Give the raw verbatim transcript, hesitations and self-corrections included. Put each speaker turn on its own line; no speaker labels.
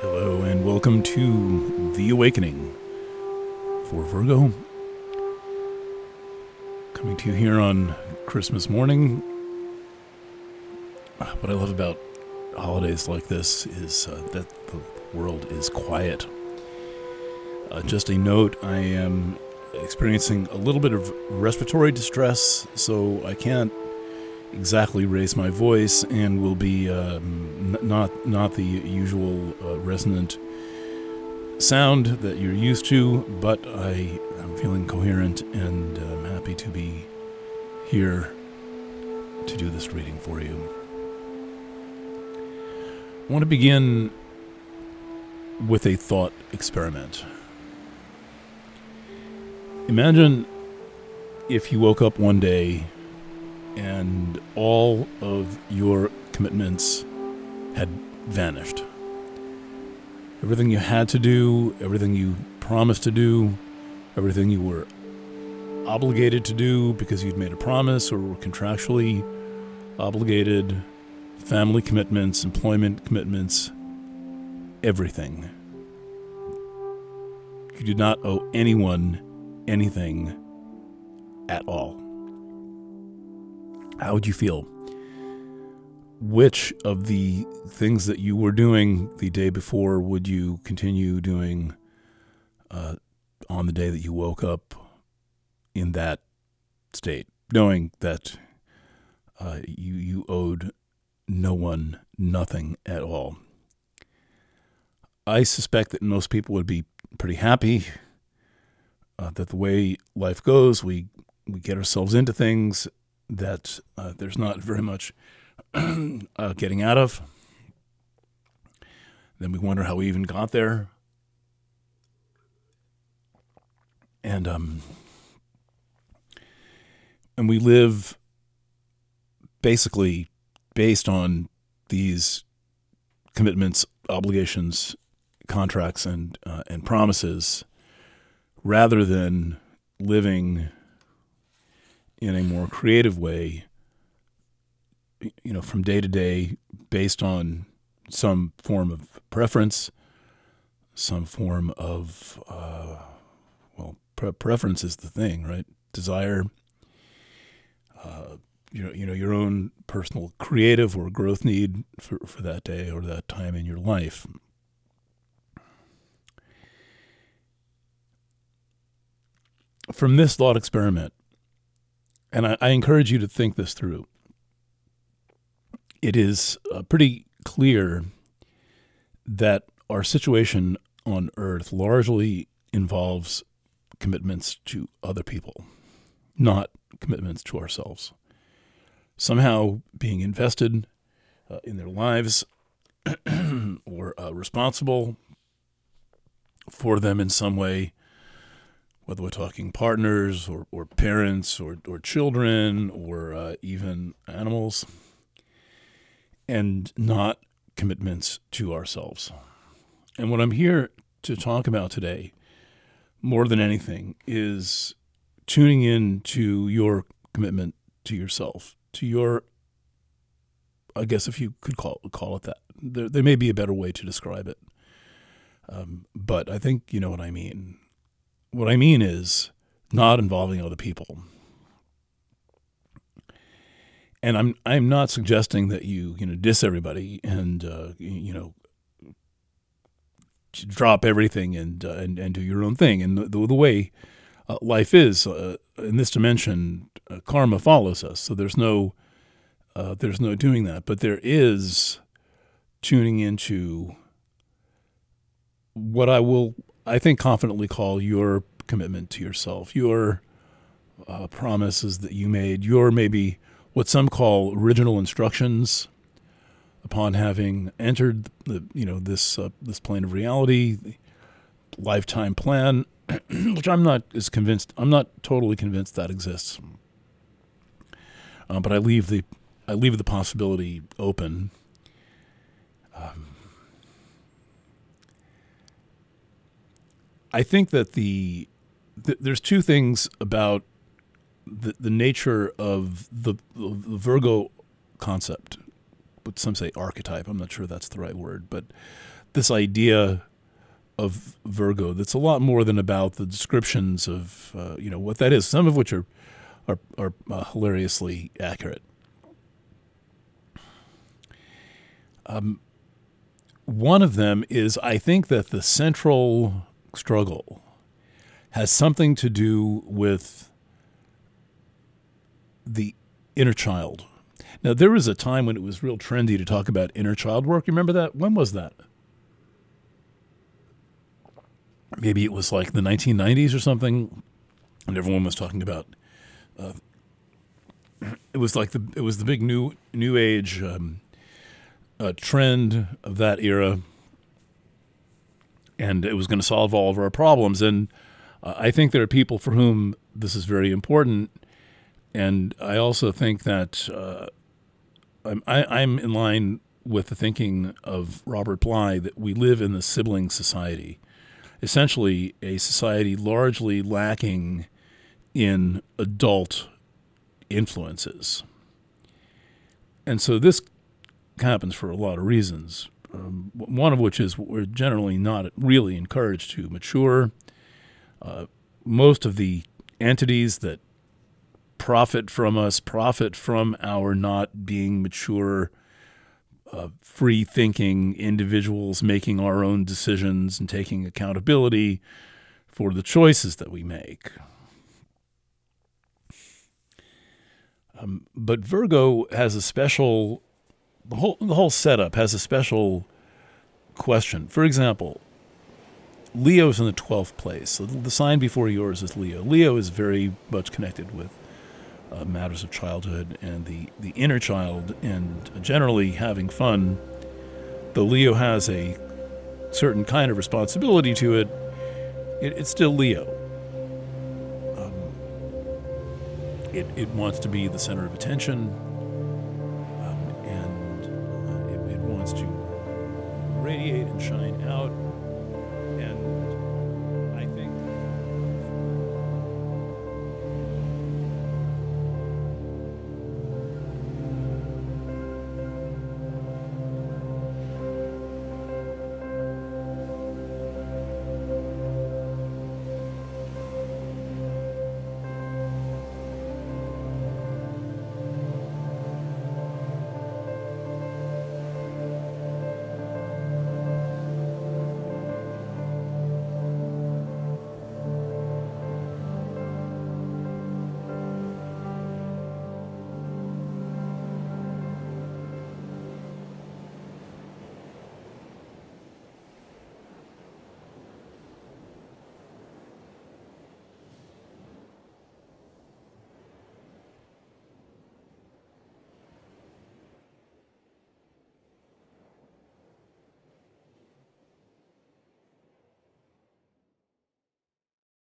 Hello and welcome to The Awakening for Virgo. Coming to you here on Christmas morning. What I love about holidays like this is uh, that the world is quiet. Uh, just a note, I am experiencing a little bit of respiratory distress, so I can't exactly raise my voice and will be um, n- not not the usual uh, resonant sound that you're used to, but I am feeling coherent and I'm happy to be here to do this reading for you. I want to begin with a thought experiment. Imagine if you woke up one day and all of your commitments had vanished. Everything you had to do, everything you promised to do, everything you were obligated to do because you'd made a promise or were contractually obligated, family commitments, employment commitments, everything. You did not owe anyone anything at all. How would you feel? Which of the things that you were doing the day before would you continue doing uh, on the day that you woke up in that state, knowing that uh, you you owed no one nothing at all? I suspect that most people would be pretty happy uh, that the way life goes, we we get ourselves into things that uh, there's not very much uh, getting out of. Then we wonder how we even got there. And um, and we live basically based on these commitments, obligations, contracts, and uh, and promises, rather than living in a more creative way, you know, from day to day, based on some form of preference, some form of, uh, well, pre- preference is the thing, right? Desire, uh, you know, you know, your own personal creative or growth need for, for that day or that time in your life. From this thought experiment, and I, I encourage you to think this through, it is uh, pretty clear that our situation on Earth largely involves commitments to other people, not commitments to ourselves. Somehow being invested uh, in their lives or uh, responsible for them in some way, whether we're talking partners or, or parents or, or children or uh, even animals, and not commitments to ourselves. And what I'm here to talk about today, more than anything, is tuning in to your commitment to yourself, to your, I guess if you could call, call it that. There, there may be a better way to describe it. Um, but I think you know what I mean. What I mean is not involving other people. And I'm I'm not suggesting that you you know diss everybody and uh, you know drop everything and uh, and and do your own thing. And the the, the way uh, life is uh, in this dimension, uh, karma follows us. So there's no uh, there's no doing that. But there is tuning into what I will, I think, confidently call your commitment to yourself, your uh, promises that you made, your maybe what some call original instructions upon having entered the you know this uh, this plane of reality, the lifetime plan, which I'm not as convinced. I'm not totally convinced that exists, uh, but I leave the I leave the possibility open. Um, I think that the, the there's two things about the the nature of the, the, the Virgo concept, but some say archetype. I'm not sure that's the right word, but this idea of Virgo that's a lot more than about the descriptions of uh, you know what that is. Some of which are are, are uh, hilariously accurate. Um, one of them is I think that the central struggle has something to do with the inner child. Now, there was a time when it was real trendy to talk about inner child work. You remember that? When was that? Maybe it was like the nineteen nineties or something, and everyone was talking about. Uh, it was like the it was the big new new age um, uh, trend of that era, and it was going to solve all of our problems. And uh, I think there are people for whom this is very important, and I also think that uh, I'm, I, I'm in line with the thinking of Robert Bly that we live in the sibling society. Essentially a society largely lacking in adult influences. And so this happens for a lot of reasons, um, one of which is we're generally not really encouraged to mature. Uh, most of the entities that profit from us, profit from our not being mature, Uh, free-thinking individuals making our own decisions and taking accountability for the choices that we make. Um, but Virgo has a special, the whole, the whole setup has a special question. For example, Leo's in the twelfth place. So the sign before yours is Leo. Leo is very much connected with Uh, matters of childhood and the, the inner child and generally having fun. Though Leo has a certain kind of responsibility to it, it it's still Leo. Um, it, it wants to be the center of attention, um, and uh, it, it wants to radiate and shine out.